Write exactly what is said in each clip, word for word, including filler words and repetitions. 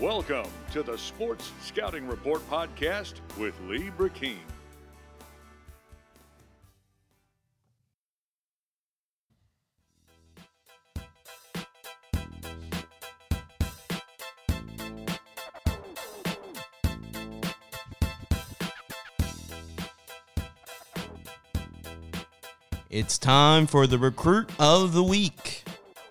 Welcome to the Sports Scouting Report podcast with Lee Burkeen. It's time for the Recruit of the Week.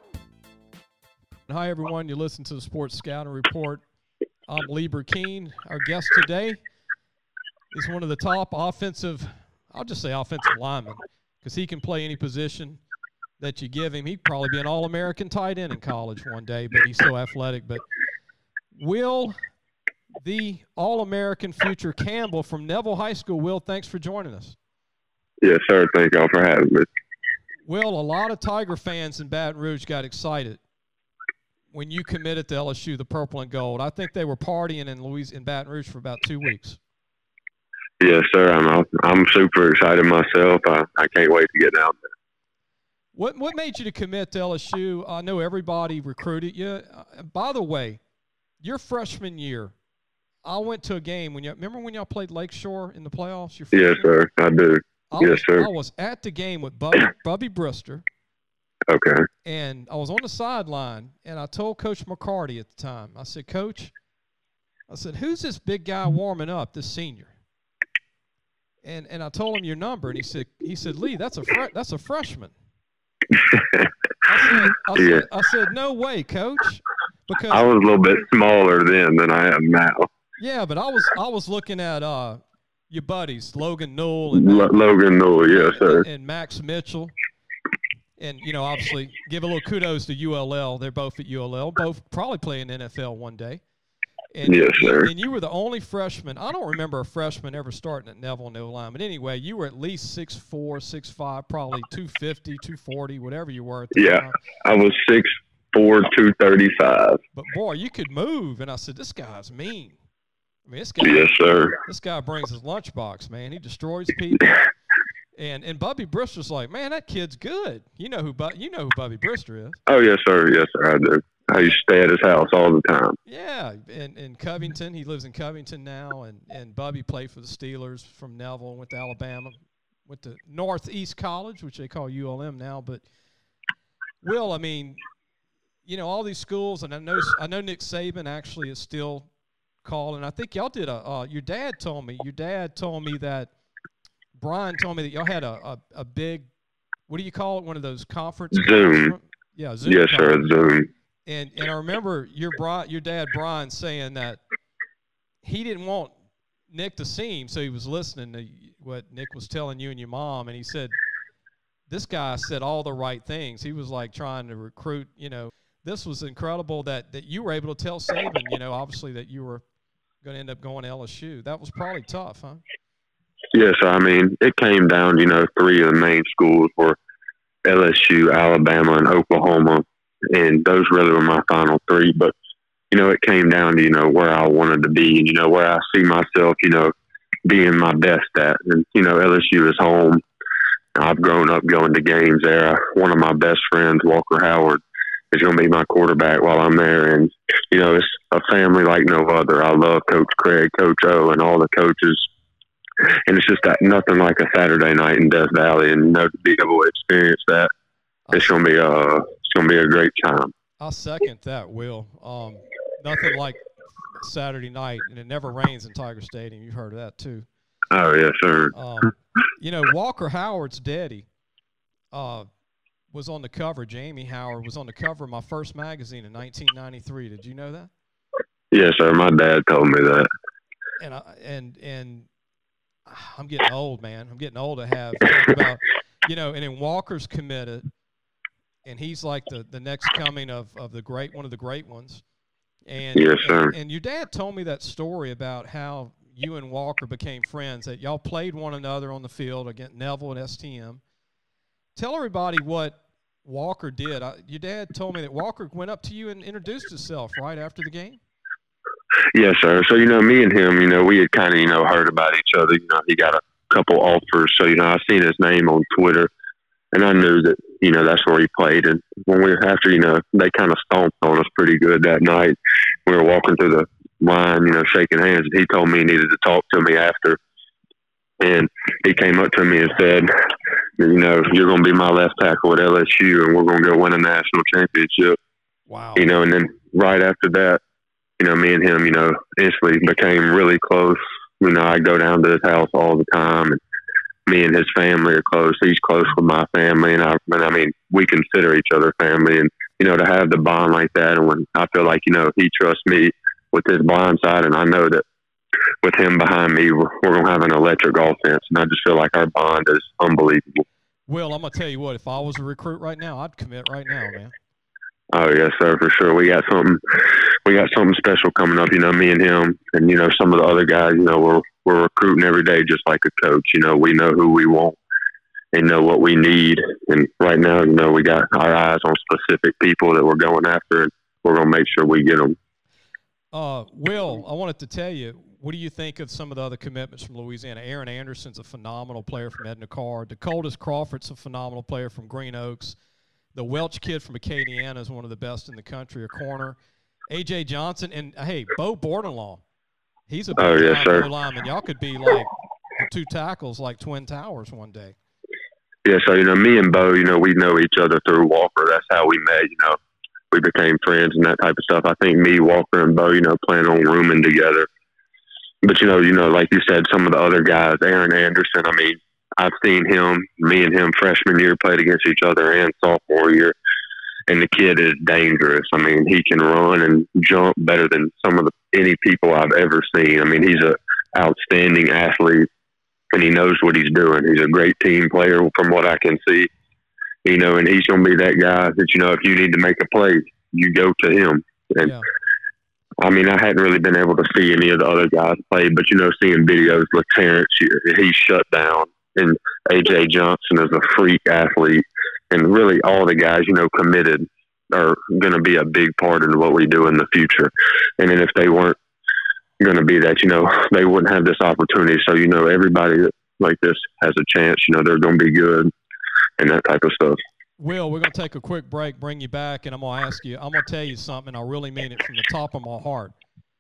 Hi, everyone. You listen to the Sports Scouting Report. I'm Lee Burkeen. Our guest today is one of the top offensive, I'll just say offensive linemen, because he can play any position that you give him. He'd probably be an All-American tight end in college one day, but he's so athletic. But Will, the All-American future Campbell from Neville High School. Will, thanks for joining us. Yes, sir. Thank y'all for having me. Will, a lot of Tiger fans in Baton Rouge got excited when you committed to L S U, the purple and gold. I think they were partying in Louis in Baton Rouge for about two weeks. Yes, sir. I'm I'm super excited myself. I, I can't wait to get down there. What what made you to commit to L S U? I know everybody recruited you. Uh, by the way, your freshman year, I went to a game when you remember when y'all played Lakeshore in the playoffs. Your yes, sir. I do. I yes, was, sir. I was at the game with Bubby, Bubby Brister. Okay. And I was on the sideline, and I told Coach McCarty at the time, I said, Coach, I said, who's this big guy warming up, this senior? And and I told him your number, and he said, he said, Lee, that's a fre- that's a freshman. I said, I said, yeah. I said, no way, Coach. Because I was a little bit smaller then than I am now. Yeah, but I was I was looking at uh your buddies, Logan Newell and L- Logan Newell, yes, sir. And, and Max Mitchell. And, you know, obviously, give a little kudos to U L L. They're both at U L L, both probably play in the N F L one day. And, yes, sir. And you were the only freshman. I don't remember a freshman ever starting at Neville no line. But anyway, you were at least six four, six five, probably two fifty, two forty, whatever you were at the yeah, time. I was six four, two thirty-five. But, boy, you could move. And I said, this guy's mean. I mean, this guy, yes, sir. This guy brings his lunchbox, man. He destroys people. And and Bubby Brister's like, man, that kid's good. You know who Bu- you know who Bubby Brister is. Oh, yes, sir. Yes, sir, I do. I used to stay at his house all the time. Yeah, in, in Covington. He lives in Covington now. And, and Bubby played for the Steelers from Neville and went to Alabama. Went to Northeast College, which they call U L M now. But, Will, I mean, you know, all these schools, and I know I know Nick Saban actually is still calling. I think y'all did a uh, – your dad told me. Your dad told me that Brian told me that y'all had a, a, a big, what do you call it, one of those conference? Zoom. Calls? Yeah, Zoom. Yes, calls. sir, Zoom. And and I remember your bri- your dad, Brian, saying that he didn't want Nick to see him, so he was listening to what Nick was telling you and your mom, and he said, this guy said all the right things. He was like trying to recruit, you know. This was incredible that, that you were able to tell Saban, you know, obviously that you were going to end up going to L S U. That was probably tough, huh? Yes, I mean, it came down, you know, three of the main schools were L S U, Alabama, and Oklahoma, and those really were my final three. But, you know, it came down to, you know, where I wanted to be and, you know, where I see myself, you know, being my best at. And, you know, L S U is home. I've grown up going to games there. One of my best friends, Walker Howard, is going to be my quarterback while I'm there. And, you know, it's a family like no other. I love Coach Craig, Coach O, and all the coaches. And it's just that nothing like a Saturday night in Death Valley, and you know, to be able to experience that, it's gonna be a it's gonna be a great time. I'll second that, Will. Um, nothing like Saturday night, and it never rains in Tiger Stadium. You've heard of that too. Oh yes, sir. Um, you know, Walker Howard's daddy uh, was on the cover. Jamie Howard was on the cover of my first magazine in nineteen ninety-three. Did you know that? Yes, sir. My dad told me that. And I, and and. I'm getting old, man. I'm getting old to have talk about, you know, and then Walker's committed, and he's like the, the next coming of, of the great, one of the great ones. And, yes, sir. And, and your dad told me that story about how you and Walker became friends, that y'all played one another on the field against Neville and S T M. Tell everybody what Walker did. I, your dad told me that Walker went up to you and introduced himself right after the game. Yes, sir. So, you know, me and him, you know, we had kind of, you know, heard about each other. You know, he got a couple offers. So, you know, I seen his name on Twitter, and I knew that, you know, that's where he played. And when we were after, you know, they kind of stomped on us pretty good that night. We were walking through the line, you know, shaking hands, and he told me he needed to talk to me after. And he came up to me and said, you know, you're going to be my left tackle at L S U, and we're going to go win a national championship. Wow. You know, and then right after that, you know, me and him, you know, instantly became really close. You know, I go down to his house all the time, and me and his family are close. He's close with my family, and I, and I mean, we consider each other family. And, you know, to have the bond like that, and when I feel like, you know, he trusts me with his blind side, and I know that with him behind me, we're, we're going to have an electric offense, and I just feel like our bond is unbelievable. Will, I'm going to tell you what, if I was a recruit right now, I'd commit right now, man. Oh yes, sir, for sure. We got something, we got something special coming up. You know, me and him, and you know, some of the other guys. You know, we're we're recruiting every day, just like a coach. You know, we know who we want and know what we need. And right now, you know, we got our eyes on specific people that we're going after, and we're gonna make sure we get them. Uh, Will, I wanted to tell you, what do you think of some of the other commitments from Louisiana? Aaron Anderson's a phenomenal player from Edna Carr. Dakotas Crawford's a phenomenal player from Green Oaks. The Welch kid from Acadiana is one of the best in the country, a corner. A J Johnson, and, hey, Bo Bordelon. He's a big oh, yes, sir. lineman. Y'all could be like two tackles like Twin Towers one day. Yeah, so, you know, me and Bo, you know, we know each other through Walker. That's how we met, you know. We became friends and that type of stuff. I think me, Walker, and Bo, you know, plan on rooming together. But, you know, you know, like you said, some of the other guys, Aaron Anderson, I mean, I've seen him, me and him freshman year played against each other and sophomore year, and the kid is dangerous. I mean, he can run and jump better than some of the any people I've ever seen. I mean, he's an outstanding athlete, and he knows what he's doing. He's a great team player from what I can see, you know, and he's going to be that guy that, you know, if you need to make a play, you go to him. And yeah. I mean, I hadn't really been able to see any of the other guys play, but, you know, seeing videos with Terrence, he's shut down. And A J Johnson is a freak athlete. And really all the guys, you know, committed are going to be a big part in what we do in the future. And then if they weren't going to be that, you know, they wouldn't have this opportunity. So, you know, everybody like this has a chance. You know, they're going to be good and that type of stuff. Will, we're going to take a quick break, bring you back, and I'm going to ask you, I'm going to tell you something, and I really mean it from the top of my heart.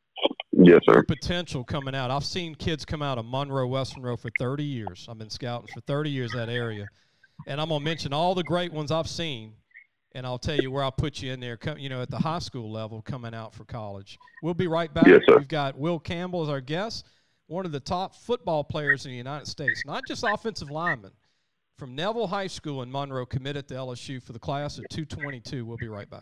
Yes, sir. Potential coming out. I've seen kids come out of Monroe, West Monroe for thirty years. I've been scouting for thirty years that area. And I'm going to mention all the great ones I've seen, and I'll tell you where I'll put you in there, you know, at the high school level coming out for college. We'll be right back. Yes, sir. We've got Will Campbell as our guest, one of the top football players in the United States, not just offensive lineman, from Neville High School in Monroe, committed to L S U for the class of two twenty-two. We'll be right back.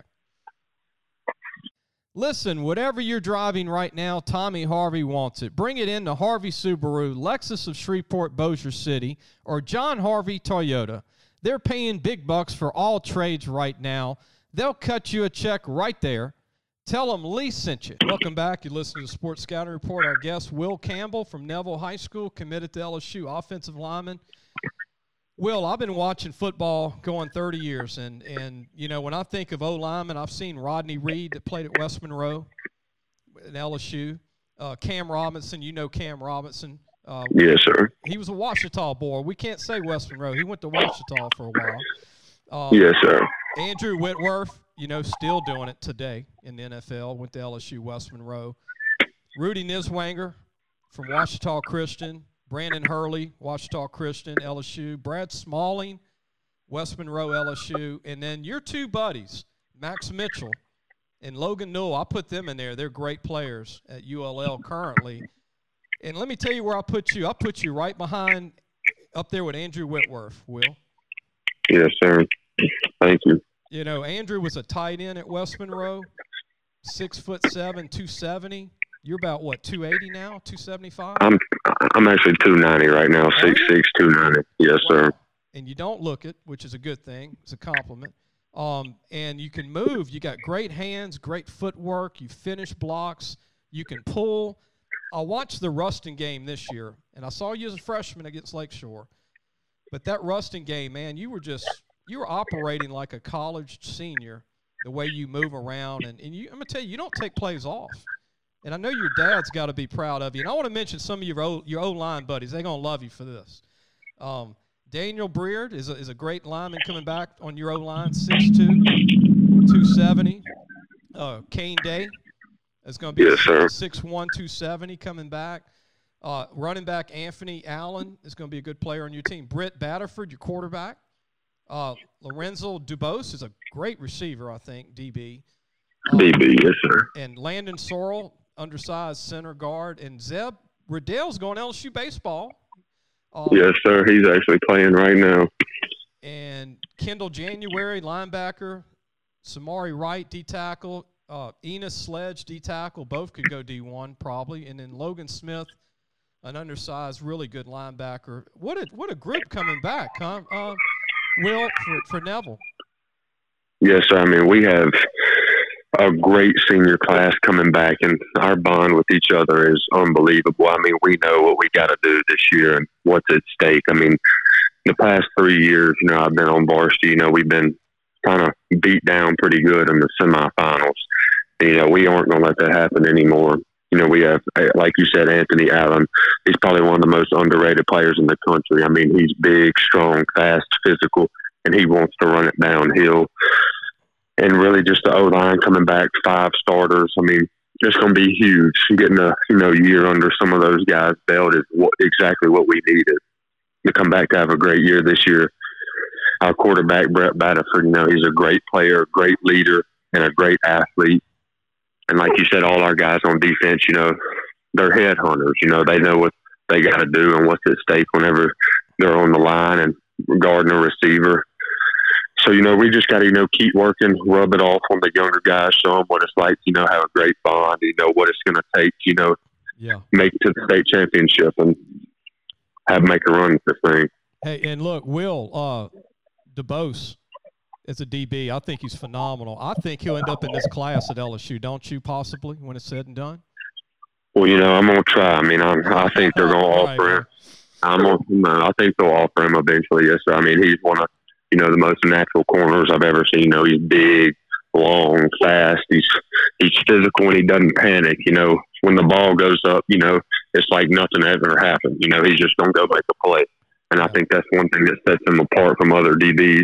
Listen, whatever you're driving right now, Tommy Harvey wants it. Bring it in to Harvey Subaru, Lexus of Shreveport, Bossier City, or John Harvey Toyota. They're paying big bucks for all trades right now. They'll cut you a check right there. Tell them Lee sent you. Welcome back. You're listening to Sports Scouting Report. Our guest, Will Campbell from Neville High School, committed to L S U, offensive lineman. Will, I've been watching football going thirty years, and, and you know, when I think of O-linemen, I've seen Rodney Reed that played at West Monroe at L S U. Uh, Cam Robinson, you know Cam Robinson. Uh, yes, sir. He was a Ouachita boy. We can't say West Monroe. He went to Ouachita for a while. Um, yes, sir. Andrew Whitworth, you know, still doing it today in the N F L, went to L S U, West Monroe. Rudy Niswanger from Ouachita Christian. Brandon Hurley, Ouachita Christian, L S U. Brad Smalling, West Monroe, L S U. And then your two buddies, Max Mitchell and Logan Newell, I put them in there. They're great players at U L L currently. And let me tell you where I put you. I put you right behind, up there with Andrew Whitworth, Will. Yes, sir. Thank you. You know, Andrew was a tight end at West Monroe, six foot seven, two seventy. You're about, what, two eighty now, two seventy-five? I'm I'm actually two ninety right now, six six, two ninety. Yes, wow. sir. And you don't look it, which is a good thing. It's a compliment. Um, and you can move. You got great hands, great footwork. You finish blocks. You can pull. I watched the Ruston game this year, and I saw you as a freshman against Lakeshore. But that Ruston game, man, you were just – you were operating like a college senior, the way you move around. And, and you, I'm going to tell you, you don't take plays off. And I know your dad's got to be proud of you. And I want to mention some of your O, your O-line buddies. They're going to love you for this. Um, Daniel Breard is a, is a great lineman coming back on your O-line, six two, two seventy. Uh, Kane Day is going to be yes, six one, two seventy coming back. Uh, running back Anthony Allen is going to be a good player on your team. Britt Batterford, your quarterback. Uh, Lorenzo Dubose is a great receiver, I think, D B. Um, D B, yes, sir. And Landon Sorrell, undersized center guard. And Zeb Riddell's going L S U baseball. Um, yes, sir. He's actually playing right now. And Kendall January, linebacker. Samari Wright, D-tackle. Uh, Enos Sledge, D-tackle. Both could go D one probably. And then Logan Smith, an undersized, really good linebacker. What a what a group coming back, huh? Uh, Will, for, for Neville. Yes, sir. I mean, we have a great senior class coming back, and our bond with each other is unbelievable. I mean, we know what we got to do this year and what's at stake. I mean, the past three years, you know, I've been on varsity. You know, we've been kind of beat down pretty good in the semifinals. And, you know, we aren't going to let that happen anymore. You know, we have, like you said, Anthony Allen. He's probably one of the most underrated players in the country. I mean, he's big, strong, fast, physical, and he wants to run it downhill. And really just the O-line coming back, five starters. I mean, it's going to be huge. Getting a, you know, year under some of those guys' belt is what, exactly what we needed to come back to have a great year this year. Our quarterback, Brett Batterford, you know, he's a great player, great leader, and a great athlete. And like you said, all our guys on defense, you know, they're headhunters. You know, they know what they got to do and what's at stake whenever they're on the line and guarding a receiver. So, you know, we just got to, you know, keep working, rub it off on the younger guys, show them what it's like, you know, have a great bond, you know, what it's going to take, you know, yeah. make it to the state championship and have make a run at this thing. Hey, and look, Will, uh, DeBose is a D B. I think he's phenomenal. I think he'll end up in this class at L S U, don't you, possibly, when it's said and done? Well, you know, I'm going to try. I mean, I'm, I think they're going to offer right, him. I'm gonna, I think they'll offer him eventually, yes, sir. I mean, he's one of, you know, the most natural corners I've ever seen. You know, he's big, long, fast. He's he's physical and he doesn't panic. You know, when the ball goes up, you know, it's like nothing ever happened. You know, he's just going to go make a play. And I think that's one thing that sets him apart from other D Bs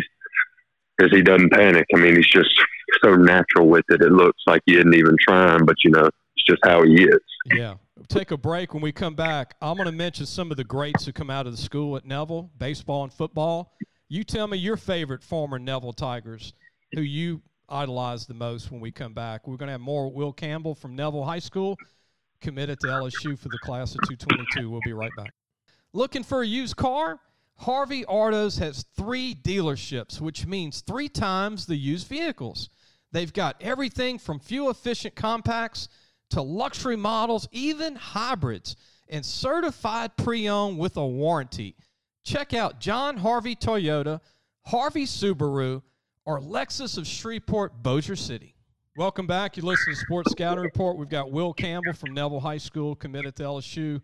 is he doesn't panic. I mean, he's just so natural with it. It looks like he isn't even trying, but, you know, it's just how he is. Yeah. Take a break. When we come back, I'm going to mention some of the greats who come out of the school at Neville, baseball and football. You tell me your favorite former Neville Tigers who you idolize the most when we come back. We're going to have more Will Campbell from Neville High School, committed to L S U for the class of two twenty-two. We'll be right back. Looking for a used car? Harvey Autos has three dealerships, which means three times the used vehicles. They've got everything from fuel-efficient compacts to luxury models, even hybrids, and certified pre-owned with a warranty. Check out John Harvey Toyota, Harvey Subaru, or Lexus of Shreveport, Bossier City. Welcome back. You listen to Sports Scouting Report. We've got Will Campbell from Neville High School, committed to L S U.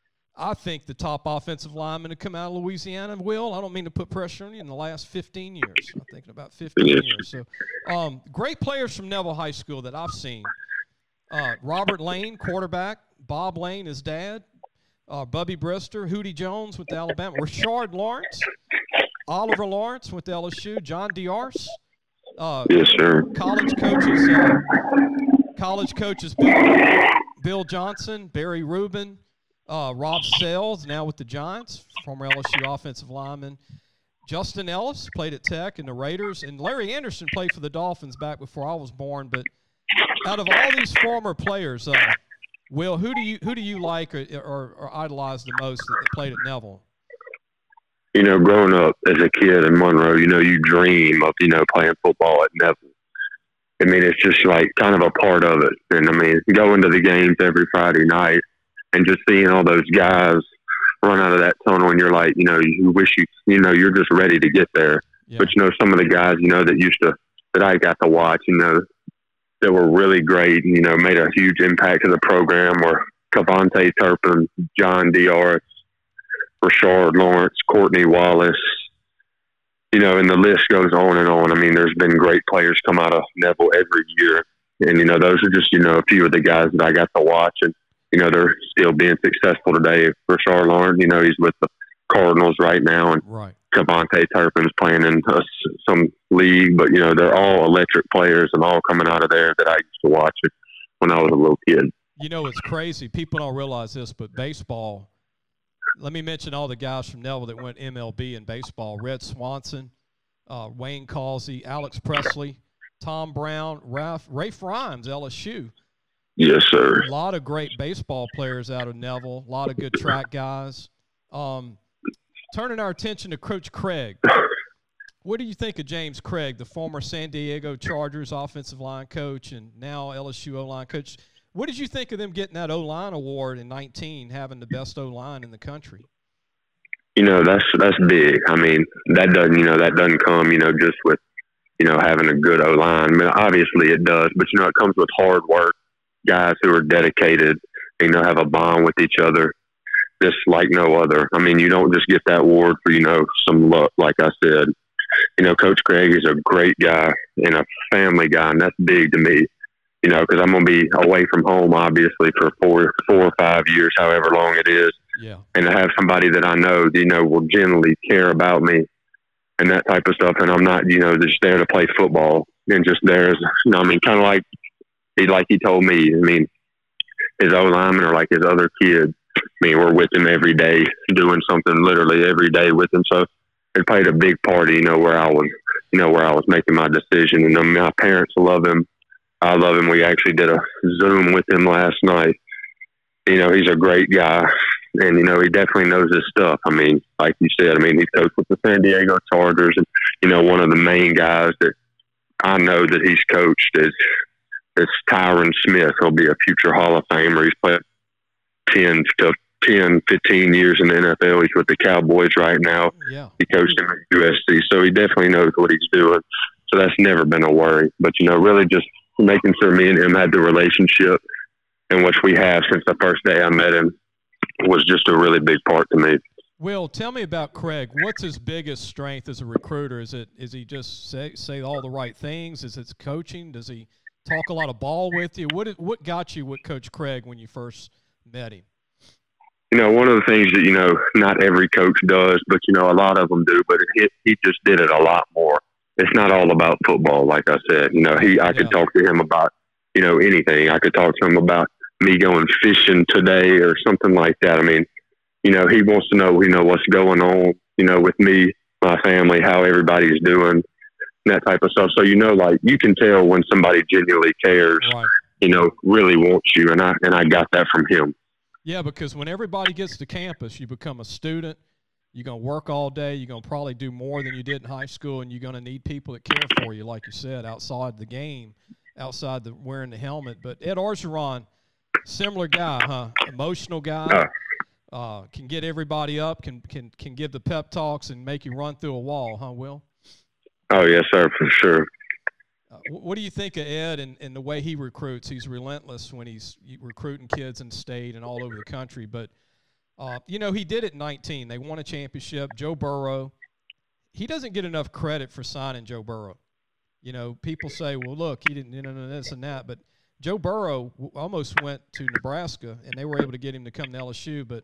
I think the top offensive lineman to come out of Louisiana. Will, I don't mean to put pressure on you, in the last fifteen years. I'm thinking about fifteen years. So, um, great players from Neville High School that I've seen. Uh, Robert Lane, quarterback. Bob Lane, his dad. Uh, Bubby Brister, Hootie Jones with Alabama. Rashard Lawrence. Oliver Lawrence with L S U. John Diarse. Uh, yes, sir. College coaches. Uh, college coaches Bill, Bill Johnson, Barry Rubin. Uh, Rob Sells, now with the Giants, former L S U offensive lineman. Justin Ellis played at Tech and the Raiders. And Larry Anderson played for the Dolphins back before I was born. But out of all these former players, uh, Will, who do you who do you like or, or, or idolize the most that, that played at Neville? You know, growing up as a kid in Monroe, you know, you dream of, you know, playing football at Neville. I mean, it's just like kind of a part of it. And, I mean, going to the games every Friday night, and just seeing all those guys run out of that tunnel, and you're like, you know, you wish you, you know, you're just ready to get there. Yeah. But, you know, some of the guys, you know, that used to, that I got to watch, you know, that were really great and, you know, made a huge impact to the program were Cavante Turpin, John Diarse, Rashard Lawrence, Courtney Wallace, you know, and the list goes on and on. I mean, there's been great players come out of Neville every year. And, you know, those are just, you know, a few of the guys that I got to watch, and, you know, they're still being successful today. Rashard Lawrence, you know, he's with the Cardinals right now and right. Cavante Turpin's playing in uh, some league, but, you know, they're all electric players and all coming out of there that I used to watch it when I was a little kid. You know, it's crazy. People don't realize this, but baseball, let me mention all the guys from Neville that went M L B in baseball. Red Swanson, uh, Wayne Causey, Alex Presley, Tom Brown, Ralph, Rafe Rhymes, L S U. Yes, sir. A lot of great baseball players out of Neville, a lot of good track guys. Um, turning our attention to Coach Craig. What do you think of James Craig, the former San Diego Chargers offensive line coach and now L S U O-line coach? What did you think of them getting that O-line award in nineteen, having the best O-line in the country? You know, that's that's big. I mean, that doesn't, you know, that doesn't come, you know, just with, you know, having a good O-line. I mean, obviously it does, but, you know, it comes with hard work, guys who are dedicated, you know, have a bond with each other, just like no other. I mean, you don't just get that award for, you know, some luck, like I said. You know, Coach Craig is a great guy and a family guy, and that's big to me. You know, because I'm going to be away from home, obviously, for four, four or five years, however long it is. Yeah. And to have somebody that I know, you know, will generally care about me and that type of stuff. And I'm not, you know, just there to play football and just there as, you know, I mean, kind of like he, like he told me, I mean, his O-linemen are like his other kids. I mean, we're with him every day, doing something literally every day with him. So it played a big part, you know, where I was, you know, where I was making my decision. And um, my parents love him. I love him. We actually did a Zoom with him last night. You know, he's a great guy, and, you know, he definitely knows his stuff. I mean, like you said, I mean, he's coached with the San Diego Chargers, and, you know, one of the main guys that I know that he's coached is, is Tyron Smith. He'll be a future Hall of Famer. He's played ten to ten, fifteen years in the N F L. He's with the Cowboys right now. Yeah. He coached him at U S C, so he definitely knows what he's doing. So that's never been a worry. But, you know, really just making sure me and him had the relationship, and which we have since the first day I met him, was just a really big part to me. Will, tell me about Craig. What's his biggest strength as a recruiter? Is it is he just say say all the right things? Is it coaching? Does he talk a lot of ball with you? What what got you with Coach Craig when you first met him? You know, one of the things that, you know, not every coach does, but, you know, a lot of them do, but it, he just did it a lot more. It's not all about football, like I said. You know, he I could Yeah. talk to him about, you know, anything. I could talk to him about me going fishing today or something like that. I mean, you know, he wants to know, you know, what's going on, you know, with me, my family, how everybody's doing, and that type of stuff. So, you know, like, you can tell when somebody genuinely cares, Right. you know, really wants you. And I, and I got that from him. Yeah, because when everybody gets to campus, you become a student. You're going to work all day. You're going to probably do more than you did in high school, and you're going to need people that care for you, like you said, outside the game, outside the wearing the helmet. But Ed Orgeron, similar guy, huh? Emotional guy. Uh, can get everybody up, can can can give the pep talks and make you run through a wall, huh, Will? Oh, yes, sir, for sure. Uh, what do you think of Ed and, and the way he recruits? He's relentless when he's recruiting kids in state and all over the country. But, uh, you know, he did it in nineteen. They won a championship. Joe Burrow, he doesn't get enough credit for signing Joe Burrow. You know, people say, well, look, he didn't, you know, this and that. But Joe Burrow almost went to Nebraska, and they were able to get him to come to L S U. But,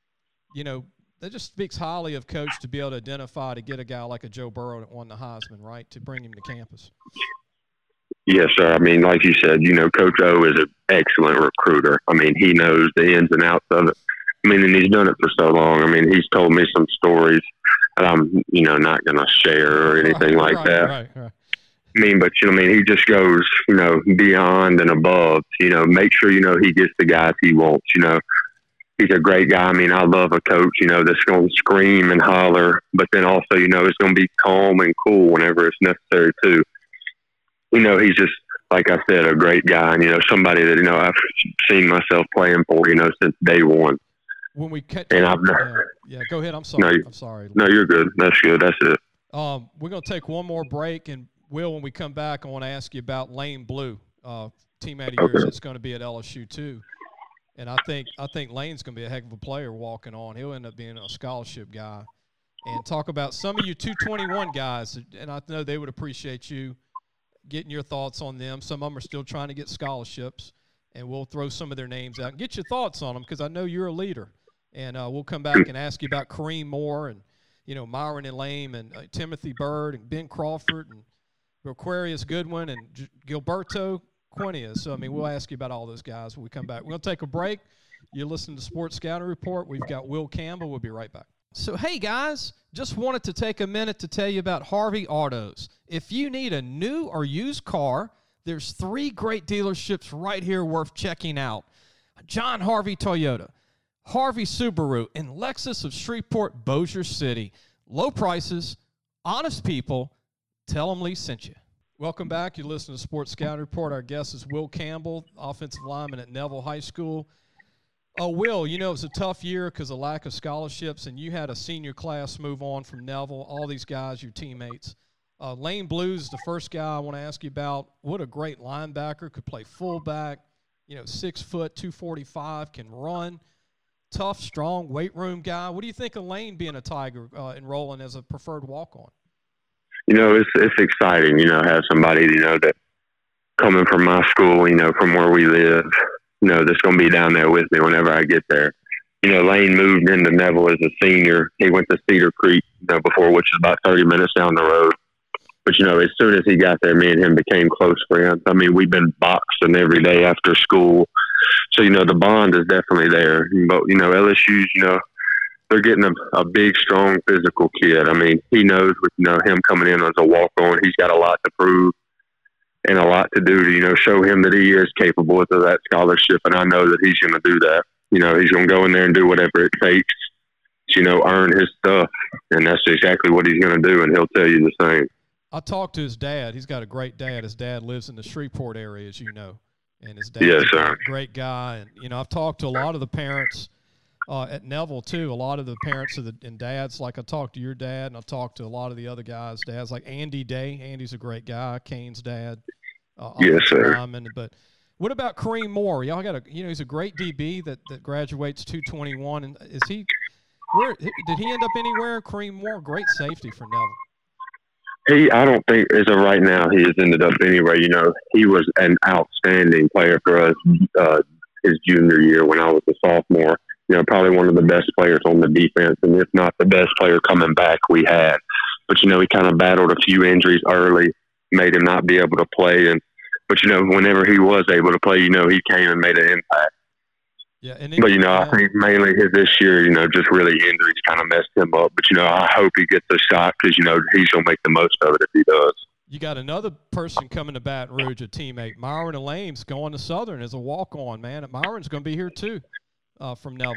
you know, that just speaks highly of Coach to be able to identify to get a guy like a Joe Burrow that won the Heisman, right, to bring him to campus. Yes, sir. I mean, like you said, you know, Coach O is an excellent recruiter. I mean, he knows the ins and outs of it. I mean, and he's done it for so long. I mean, he's told me some stories that I'm, you know, not going to share or anything right, like right, that. Right, right. I mean, but, you know, I mean, he just goes, you know, beyond and above, you know, make sure, you know, he gets the guys he wants, you know. He's a great guy. I mean, I love a coach, you know, that's going to scream and holler, but then also, you know, it's going to be calm and cool whenever it's necessary too. You know, he's just, like I said, a great guy, and, you know, somebody that, you know, I've seen myself playing for, you know, since day one. When we cut, And I've yeah, yeah, go ahead. I'm sorry. No, you- I'm sorry. No, you're good. That's good. That's it. Um, we're going to take one more break, and Will, when we come back, I want to ask you about Lane Blue, uh, teammate of yours Okay. that's going to be at L S U too. And I think I think Lane's going to be a heck of a player walking on. He'll end up being a scholarship guy. And talk about some of you two twenty-one guys, and I know they would appreciate you getting your thoughts on them. Some of them are still trying to get scholarships, and we'll throw some of their names out and get your thoughts on them because I know you're a leader. And uh, we'll come back and ask you about Kareem Moore and, you know, Myron and Lame and uh, Timothy Bird and Ben Crawford and Aquarius Goodwin and G- Gilberto Quinez. So, I mean, we'll ask you about all those guys when we come back. We're going to take a break. You're listening to Sports Scouting Report. We've got Will Campbell. We'll be right back. So, hey, guys, just wanted to take a minute to tell you about Harvey Autos. If you need a new or used car, there's three great dealerships right here worth checking out. John Harvey Toyota, Harvey Subaru, and Lexus of Shreveport, Bossier City. Low prices, honest people. Tell them Lee sent you. Welcome back. You're listening to Sports Scouting Report. Our guest is Will Campbell, offensive lineman at Neville High School. Oh, Will, you know, it was a tough year because of lack of scholarships, and you had a senior class move on from Neville, all these guys, your teammates. Uh, Lane Blues, the first guy I want to ask you about. What a great linebacker, could play fullback, you know, six foot, two forty-five, can run. Tough, strong, weight room guy. What do you think of Lane being a Tiger, uh, enrolling as a preferred walk-on? You know, it's it's exciting, you know, have somebody, you know, that coming from my school, you know, from where we live, you know, that's going to be down there with me whenever I get there. You know, Lane moved into Neville as a senior. He went to Cedar Creek, you know, before, which is about thirty minutes down the road. But, you know, as soon as he got there, me and him became close friends. I mean, we've been boxing every day after school. So, you know, the bond is definitely there. But, you know, L S U's, you know, they're getting a, a big, strong, physical kid. I mean, he knows with, you know, him coming in as a walk-on, he's got a lot to prove and a lot to do to, you know, show him that he is capable of that scholarship. And I know that he's going to do that. You know, he's going to go in there and do whatever it takes to, you know, earn his stuff. And that's exactly what he's going to do, and he'll tell you the same. I talked to his dad. He's got a great dad. His dad lives in the Shreveport area, as you know. And his dad's yes, a sir. great guy. And, you know, I've talked to a lot of the parents uh, at Neville, too. A lot of the parents of the, and dads, like I talked to your dad, and I talked to a lot of the other guys' dads, like Andy Day. Andy's a great guy, Kane's dad. Uh, yes, sir. Lineman. But what about Kareem Moore? Y'all got a, you know, he's a great D B that, that graduates two twenty-one. And is he, where, did he end up anywhere? Kareem Moore, great safety for Neville. He, I don't think, as of right now, he has ended up anywhere. You know, he was an outstanding player for us uh, his junior year when I was a sophomore. You know, probably one of the best players on the defense, and if not the best player coming back we had. But, you know, he kind of battled a few injuries early, made him not be able to play. And But, you know, whenever he was able to play, you know, he came and made an impact. Yeah, and but, you know, yeah. I think mainly his this year, you know, just really injuries kind of messed him up. But, you know, I hope he gets a shot because, you know, he's going to make the most of it if he does. You got another person coming to Baton Rouge, a teammate. Myron Alame's going to Southern as a walk-on, man. And Myron's going to be here, too, uh, from Neville.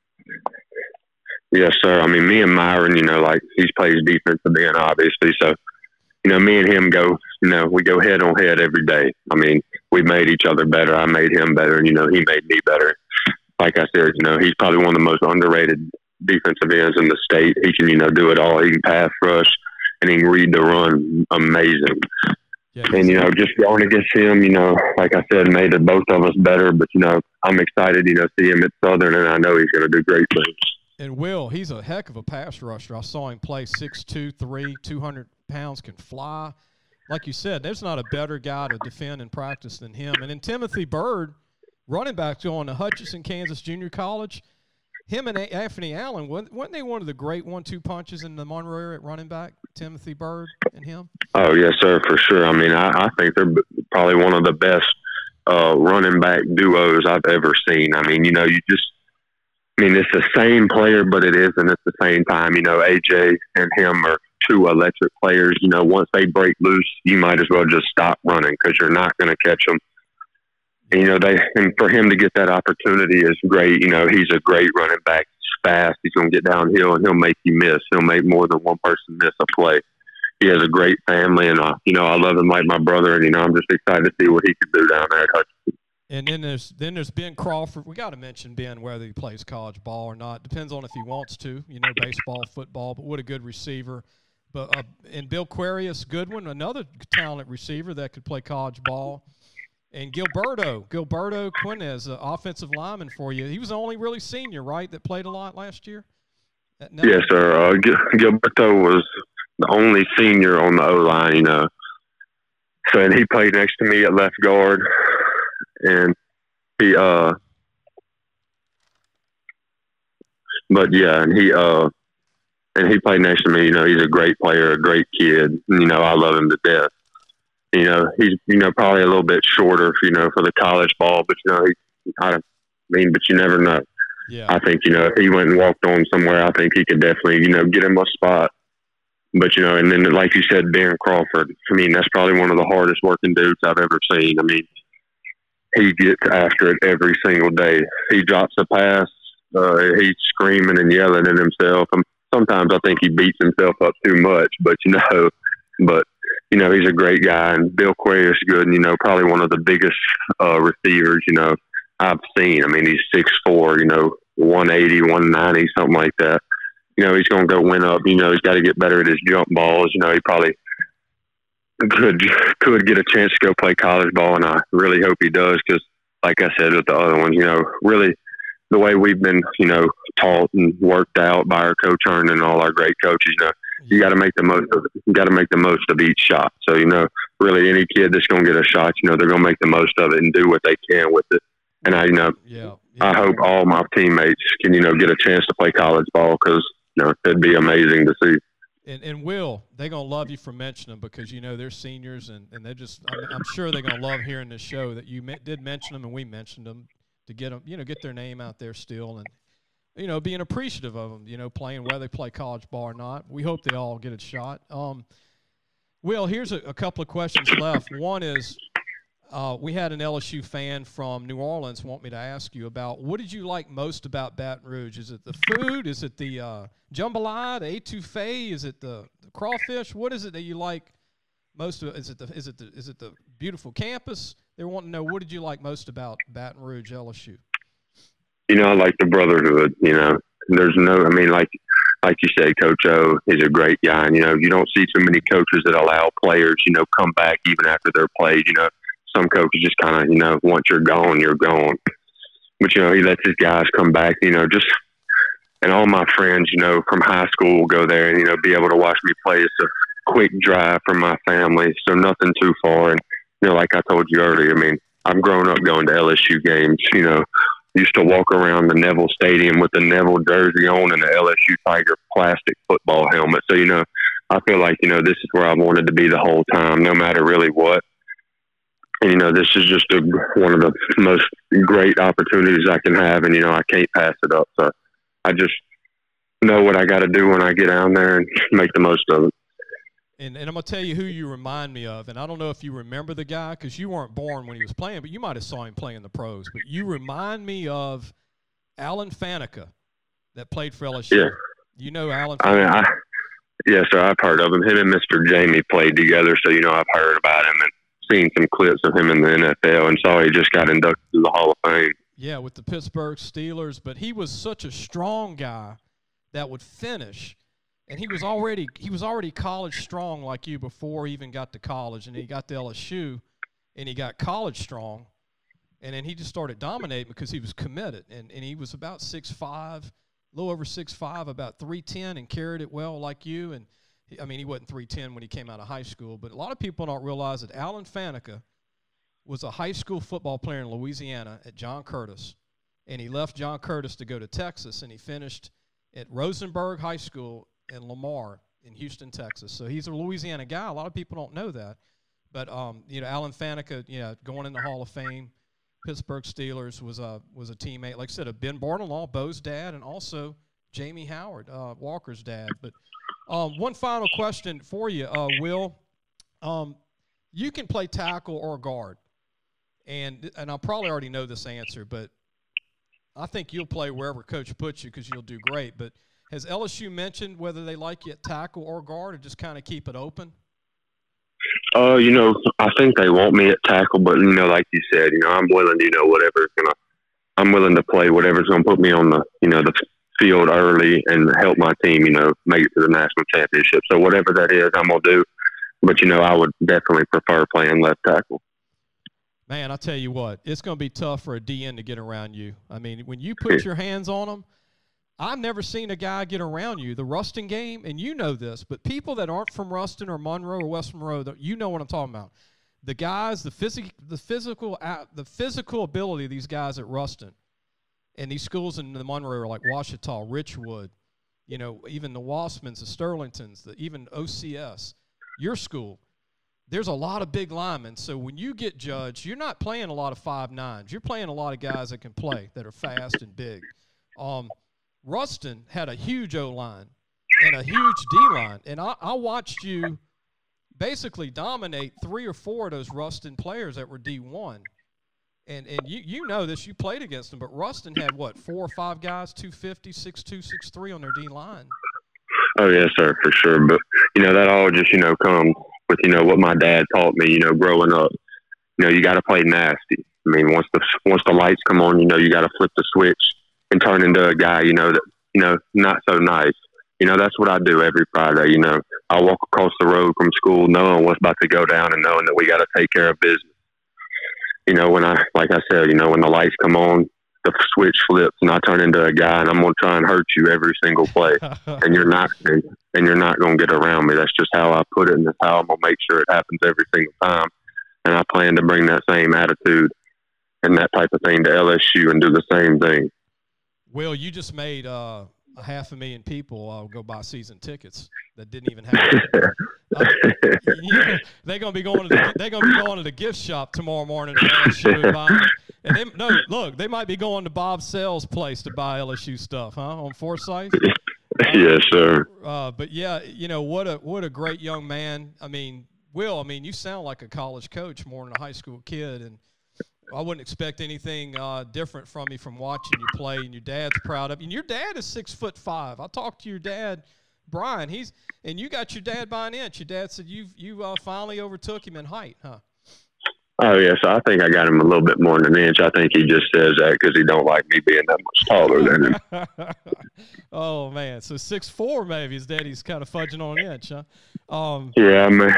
Yes, sir. I mean, me and Myron, you know, like, he plays defensive end, obviously. So, you know, me and him go, you know, we go head on head every day. I mean, we made each other better. I made him better, and, you know, he made me better. Like I said, you know, he's probably one of the most underrated defensive ends in the state. He can, you know, do it all. He can pass rush, and he can read the run amazing. Yeah, and, you know, just going against him, you know, like I said, made the both of us better. But, you know, I'm excited, you know, to see him at Southern, and I know he's going to do great things. And Will, he's a heck of a pass rusher. I saw him play six two, three, two hundred pounds, can fly. Like you said, there's not a better guy to defend in practice than him. And then Timothy Bird, running back going to Hutchinson, Kansas Junior College. Him and Anthony Allen, weren't they one of the great one two punches in the Monroe area at running back, Timothy Bird and him? Oh, yes, sir, for sure. I mean, I, I think they're probably one of the best uh, running back duos I've ever seen. I mean, you know, you just – I mean, it's the same player, but it isn't at the same time. You know, A J and him are two electric players. You know, once they break loose, you might as well just stop running because you're not going to catch them. And, you know, they and for him to get that opportunity is great. You know, he's a great running back. He's fast. He's going to get downhill, and he'll make you miss. He'll make more than one person miss a play. He has a great family, and, uh, you know, I love him like my brother, and, you know, I'm just excited to see what he can do down there at Hutchinson. And then there's then there's Ben Crawford. We got to mention Ben, whether he plays college ball or not. Depends on if he wants to, you know, baseball, football, but what a good receiver. But uh, and Bill Quarius Goodwin, another talented receiver that could play college ball. And Gilberto, Gilberto Quinez, uh, offensive lineman for you. He was the only really senior, right, that played a lot last year? Yes, sir. Uh, Gil- Gilberto was the only senior on the O-line, you know. So, and he played next to me at left guard. And he, uh, but yeah, and he, uh, and he played next to me. You know, he's a great player, a great kid. And, you know, I love him to death. You know, he's, you know, probably a little bit shorter, you know, for the college ball, but, you know, he, I mean, but you never know. Yeah. I think, you know, if he went and walked on somewhere, I think he could definitely, you know, get him a spot. But, you know, and then, like you said, Ben Crawford, I mean, that's probably one of the hardest working dudes I've ever seen. I mean, he gets after it every single day. He drops a pass, uh, he's screaming and yelling at himself. And sometimes I think he beats himself up too much, but, you know, but, you know, he's a great guy. And Bill Quay is good, and, you know, probably one of the biggest uh, receivers, you know, I've seen. I mean, he's six foot four, you know, one eighty, one ninety, something like that. You know, he's going to go win up. You know, he's got to get better at his jump balls. You know, he probably could could get a chance to go play college ball, and I really hope he does because, like I said with the other ones, you know, really the way we've been, you know, taught and worked out by our coach Earn and all our great coaches, you know, you got to make the most of it. You got to make the most of each shot. So, you know, really any kid that's going to get a shot, you know, they're going to make the most of it and do what they can with it. And I, you know, yeah, yeah. I hope all my teammates can, you know, get a chance to play college ball because, you know, it'd be amazing to see. And, and Will, they're going to love you for mentioning them because, you know, they're seniors and, and they're just, I'm, I'm sure they're going to love hearing this show that you me- did mention them and we mentioned them to get them, you know, get their name out there still and, you know, being appreciative of them, you know, playing whether they play college ball or not. We hope they all get a shot. Um, Will, here's a, a couple of questions left. One is, Uh, we had an L S U fan from New Orleans want me to ask you about what did you like most about Baton Rouge? Is it the food? Is it the uh, jambalaya, the etouffee? Is it the, the crawfish? What is it that you like most of? Is it the is it the is it the beautiful campus? They want to know what did you like most about Baton Rouge L S U? You know, I like the brotherhood. You know, there's no. I mean, like like you said, Coach O is a great guy, and you know, you don't see too many coaches that allow players, you know, come back even after they're played. You know. Some coaches just kind of, you know, once you're gone, you're gone. But, you know, he lets his guys come back, you know, just, and all my friends, you know, from high school will go there and, you know, be able to watch me play. It's a quick drive from my family, so nothing too far. And, you know, like I told you earlier, I mean, I've grown up going to L S U games, you know, used to walk around the Neville Stadium with the Neville jersey on and the L S U Tiger plastic football helmet. So, you know, I feel like, you know, this is where I wanted to be the whole time, no matter really what. And, you know, this is just a, one of the most great opportunities I can have, and, you know, I can't pass it up. So I just know what I got to do when I get down there and make the most of it. And, and I'm going to tell you who you remind me of, and I don't know if you remember the guy because you weren't born when he was playing, but you might have saw him playing the pros. But you remind me of Alan Faneca that played for L S U. Yeah. You know Alan Faneca? I mean, I, yeah, sir, I've heard of him. Him and Mister Jamie played together, so, you know, I've heard about him and seen some clips of him in the N F L and saw he just got inducted to the Hall of Fame. Yeah, with the Pittsburgh Steelers, but he was such a strong guy that would finish, and he was already he was already college strong like you before he even got to college, and he got to L S U, and he got college strong, and then he just started dominating because he was committed, and, and he was about six five, a little over six five, about three ten, and carried it well like you, and I mean, he wasn't three ten when he came out of high school, but a lot of people don't realize that Alan Faneca was a high school football player in Louisiana at John Curtis, and he left John Curtis to go to Texas, and he finished at Rosenberg High School in Lamar in Houston, Texas. So he's a Louisiana guy. A lot of people don't know that. But, um, you know, Alan Faneca, yeah, going in the Hall of Fame, Pittsburgh Steelers, was a, was a teammate, like I said, of Ben Barnalaw, Bo's dad, and also Jamie Howard, uh, Walker's dad. But um, one final question for you, uh, Will. Um, you can play tackle or guard, and and I probably already know this answer, but I think you'll play wherever Coach puts you because you'll do great. But has L S U mentioned whether they like you at tackle or guard, or just kind of keep it open? Uh, you know, I think they want me at tackle, but, you know, like you said, you know, I'm willing to, you know, whatever's going to – I'm willing to play whatever's going to put me on the, you know, the field early and help my team, you know, make it to the national championship. So whatever that is, I'm going to do. But, you know, I would definitely prefer playing left tackle. Man, I'll tell you what, it's going to be tough for a D N to get around you. I mean, when you put your hands on them, I've never seen a guy get around you. The Ruston game, and you know this, but people that aren't from Ruston or Monroe or West Monroe, you know what I'm talking about. The guys, the physical, the physical, the physical ability of these guys at Ruston, and these schools in the Monroe are like Ouachita, Richwood, you know, even the Wassmans, the Sterlingtons, the, even O C S, your school, there's a lot of big linemen. So when you get judged, you're not playing a lot of five nines. You're playing a lot of guys that can play, that are fast and big. Um, Ruston had a huge O-line and a huge D-line. And I, I watched you basically dominate three or four of those Ruston players that were D one. And and you you know this, you played against them, but Ruston had, what, four or five guys, two fifty, six two, six three on their D-line. Oh, yes, sir, for sure. But, you know, that all just, you know, comes with, you know, what my dad taught me, you know, growing up. You know, you got to play nasty. I mean, once the once the lights come on, you know, you got to flip the switch and turn into a guy, you know, that, you know, not so nice. You know, that's what I do every Friday. You know, I walk across the road from school knowing what's about to go down and knowing that we got to take care of business. You know, when I, like I said, you know, when the lights come on, the switch flips and I turn into a guy and I'm going to try and hurt you every single play. and you're not, and, and you're not going to get around me. That's just how I put it, and that's how I'm going to make sure it happens every single time. And I plan to bring that same attitude and that type of thing to L S U and do the same thing. Will, you just made uh, a half a million people uh, go buy season tickets that didn't even have. uh, you know, they're gonna be going to the, they're gonna be going to the gift shop tomorrow morning at L S U and buying. And they, no, look, they might be going to Bob Sell's place to buy L S U stuff, huh? On Forsyth. Uh, yes, sir. Uh, but yeah, you know what a what a great young man. I mean, Will, I mean, you sound like a college coach more than a high school kid, and I wouldn't expect anything uh, different from you from watching you play. And your dad's proud of you. And your dad is six foot five. I talked to your dad, Brian. He's and you got your dad by an inch. Your dad said you you uh, finally overtook him in height, huh? Oh yes, I think I got him a little bit more than an inch. I think he just says that because he don't like me being that much taller than him. Oh man, so six four maybe. His daddy's kind of fudging on an inch, huh? Um, yeah, man.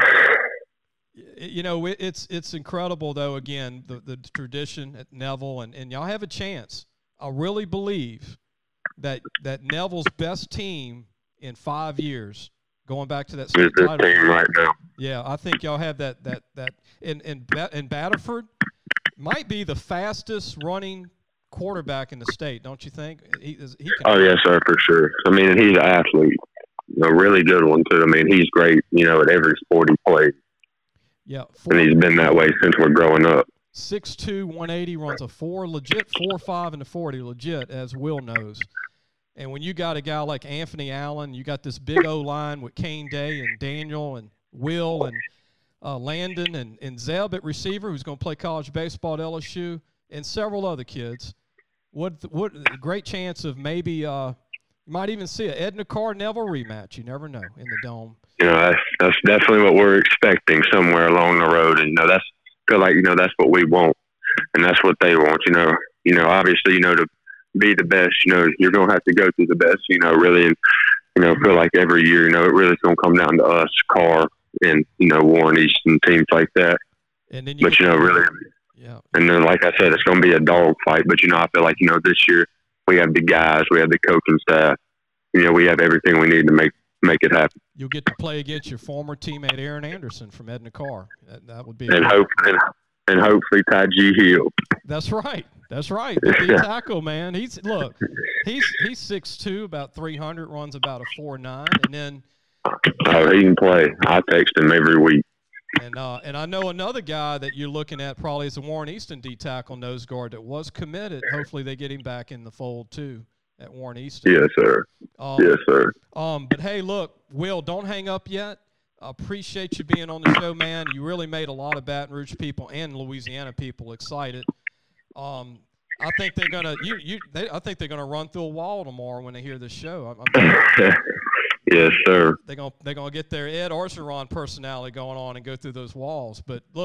You know, it, it's it's incredible, though, again, the, the tradition at Neville, and, and y'all have a chance. I really believe that that Neville's best team in five years, going back to that state It's this title. team right now. Yeah, I think y'all have that, that, that in, in, in Batterford, might be the fastest running quarterback in the state, don't you think? He, he can Oh, yes, sir, for sure. I mean, he's an athlete, a really good one, too. I mean, he's great, you know, at every sport he plays. Yeah, four, and he's been that way since we're growing up. six two, one eighty, runs a four, legit four five in the forty, legit, as Will knows. And when you got a guy like Anthony Allen, you got this big O-line with Kane Day and Daniel and Will and uh, Landon and, and Zeb at receiver, who's going to play college baseball at L S U, and several other kids. What what a great chance of maybe uh, you might even see an Edna Carr Neville rematch. You never know in the Dome. You know, that's, that's definitely what we're expecting somewhere along the road. And, you know, that's feel like, you know, that's what we want. And that's what they want, you know. You know, obviously, you know, to be the best, you know, you're going to have to go through the best, you know, really. And, you know, feel like every year, you know, it really is going to come down to us, Carr, and, you know, Warren Easton, teams like that. And then you but, you know, really. Yeah. And then, like I said, it's going to be a dog fight. But, you know, I feel like, you know, this year we have the guys, we have the coaching staff. You know, we have everything we need to make make it happen. You'll get to play against your former teammate Aaron Anderson from Edna Carr. That, that would be and hope and, and hopefully Taji Hill. That's right. That's right. The D tackle, man. He's look. He's he's six two, about three hundred, runs about a four nine, and then. Oh, he can play. I text him every week. And uh, and I know another guy that you're looking at probably is the Warren Easton D tackle nose guard that was committed. Hopefully they get him back in the fold too. At Warren Easton. Yes, sir. Um, yes, sir. Um, but hey, look, Will, don't hang up yet. I appreciate you being on the show, man. You really made a lot of Baton Rouge people and Louisiana people excited. Um, I think they're gonna you you. They, I think they're gonna run through a wall tomorrow when they hear this show. I'm, I'm yes, sir. They're gonna they're gonna get their Ed Orgeron personality going on and go through those walls. But look,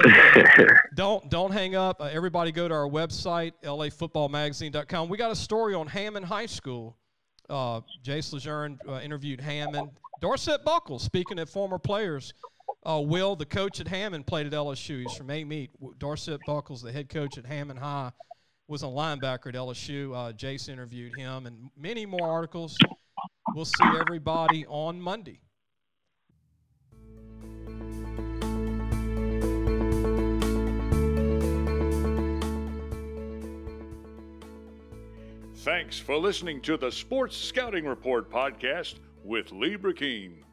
don't don't hang up. Uh, everybody go to our website, L A football magazine dot com. We got a story on Hammond High School. Uh, Jace Lejeune uh, interviewed Hammond. Dorset Buckles, speaking of former players, uh, Will, the coach at Hammond, played at L S U. He's from A-Meet. Dorset Buckles, the head coach at Hammond High, was a linebacker at L S U. Uh, Jace interviewed him, and many more articles. We'll see everybody on Monday. Thanks for listening to the Sports Scouting Report podcast with Lee Burkeen.